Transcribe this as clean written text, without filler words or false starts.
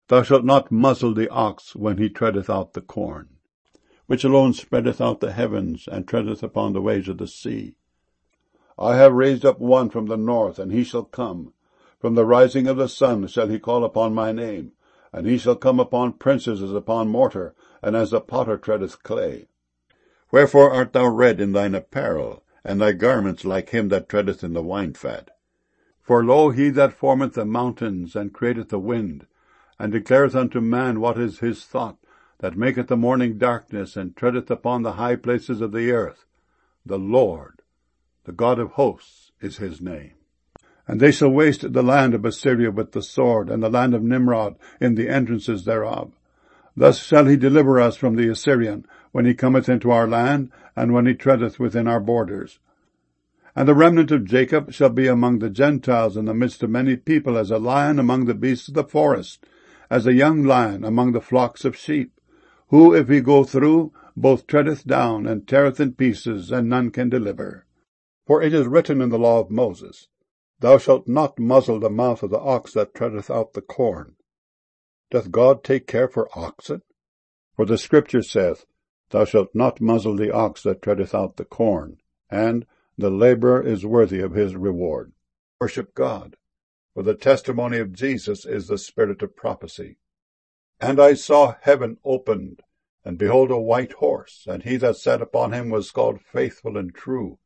Thou shalt not muzzle the ox when he treadeth out the corn, which alone spreadeth out the heavens, and treadeth upon the waves of the sea. I have raised up one from the north, and he shall come. From the rising of the sun shall he call upon my name, and he shall come upon princes as upon mortar, and as the potter treadeth clay. Wherefore art thou red in thine apparel, and thy garments like him that treadeth in the wine-fat? For lo, he that formeth the mountains, and createth the wind, and declareth unto man what is his thought, that maketh the morning darkness, and treadeth upon the high places of the earth. The Lord, the God of hosts, is his name. And they shall waste the land of Assyria with the sword, and the land of Nimrod in the entrances thereof. Thus shall he deliver us from the Assyrian, when he cometh into our land, and when he treadeth within our borders. And the remnant of Jacob shall be among the Gentiles in the midst of many people, as a lion among the beasts of the forest, as a young lion among the flocks of sheep, who, if he go through, both treadeth down and teareth in pieces, and none can deliver. For it is written in the law of Moses, Thou shalt not muzzle the mouth of the ox that treadeth out the corn. Doth God take care for oxen? For the Scripture saith, Thou shalt not muzzle the ox that treadeth out the corn, and the laborer is worthy of his reward. Worship God, for the testimony of Jesus is the spirit of prophecy. And I saw heaven opened, and behold a white horse, and he that sat upon him was called Faithful and True,